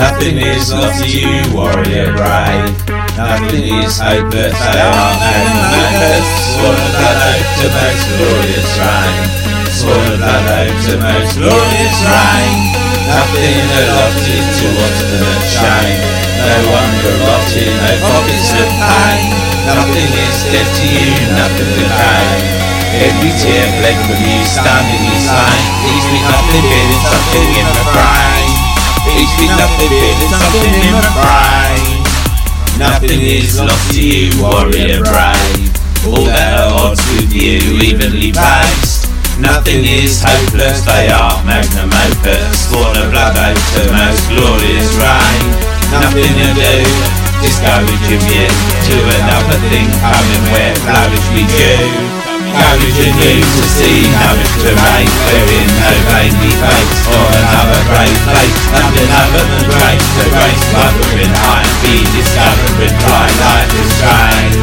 Nothing is lost to you, warrior brave. Nothing is hopeless, they are magnanimous. Sworn of blood oath to most glorious reign. Sworn of blood oath to most glorious reign. Nothing allotted to obstinate shame. No wonder rotting, no pockets of pain. Nothing is dead to you, nothing decay. Every tear bled from you, standing you slain. Each week nothing feeling something in my brain. Each week nothing feeling something in my brain. Nothing is lost to you, warrior brave. All that are odds with you, evenly paced. Nothing is hopeless, they are magnum opus. Sworn of blood oath to most glorious reign. Nothing to do, discouraging you to another thing coming where flourish we do. Encouraging you to see nourished to reign, wherein no vainly face for another great place. Nothing other than grace, the grace fluttering high, be discovering bright light is strain.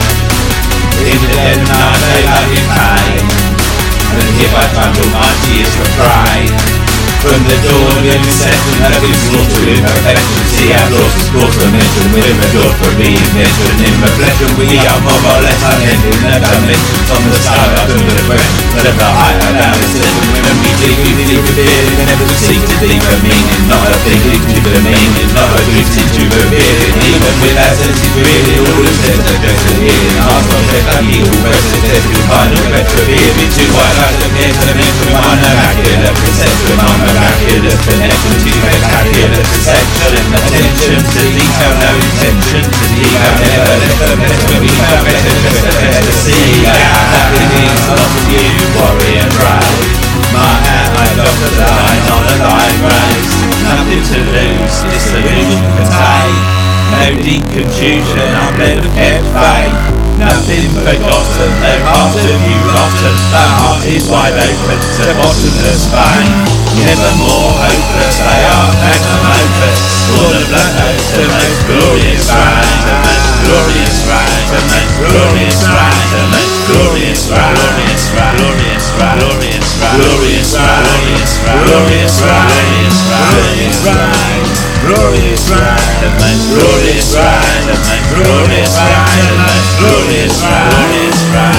In the dead of night they love in pain, and here I bundle my tears for pride. From the dawn of inception, have been brought to imperfection. See our lost course of mention, with a door for reinvention. In reflection, we are more or less unending the dimensions on the side of the depression. To the height of our ascension, when we dig, we feel the feeling, never seek to deeper meaning. Not a thinking to the meaning, not a drifting to revealing. Even with our senses reeling, all the sense of dress and healing. Our concept like equal precedent, to final retrofeeling. To white light of intervention, one immaculate perception, miraculous connection to spectacular perception. Attention to detail, no intention to detail. Never let the best when we know better, just the best to see. Nothing is lost to you, warrior brave. My hat I got to line on a live race. Nothing to lose, disillusion can take. No deep confusion, I've never kept faith. Nothing forgotten, no part of you rotten. The heart is wide open to bottomless pain. Never more hopeless, they are magnum opus. Sworn of blood oath to most glorious reign. To most glorious reign. To most glorious reign. To most glorious reign. Glorious reign. Glorious reign. Glorious reign. Glorious reign. Glorious reign. Glorious reign. The most glorious reign. The most glorious reign. The most glorious reign.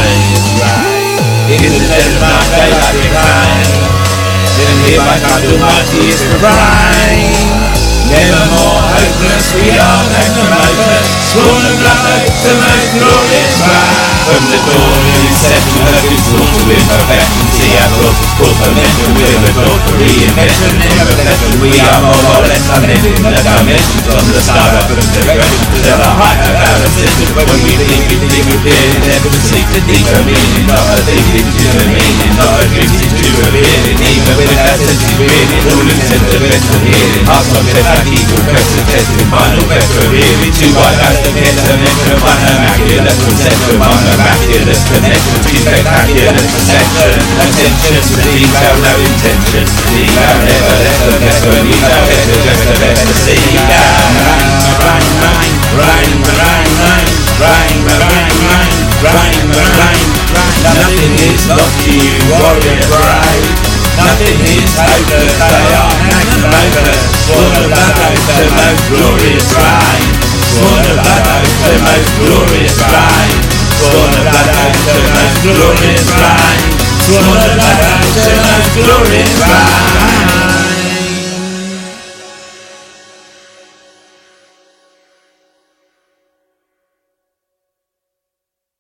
In the dead of night daylight decline. And here I bundle my tears for rain. Never more hopeless, we are magnum opus. Sworn of blood oath to most glorious reign. From the dawn of inception, have been brought to imperfection. See our thoughts as cause for mention, with a door for reinvention. In reflection, we are more or less unending the dimensions on the side of the direction. To the height of our ascension, when we think we feel, never to seek the deeper meaning. Not a thinking to the meaning, not a drifting to revealing. Even with our senses reeling, all intent the best of healing. Our concept like equal precedent, final best revealing. Two white out the head dimension, one immaculate conception, one miraculous connection to spectacular perception. Attention to detail, no intention to detail. Never let the best when we know better, just the best to see. Nothing is lost to you, warrior brave. Nothing is hopeless, they are magnum opus. Sworn of blood oath to most glorious reign. Sworn of blood oath to most glorious reign. Sworn of blood oath to most glorious reign. Sworn of blood oath to most glorious reign.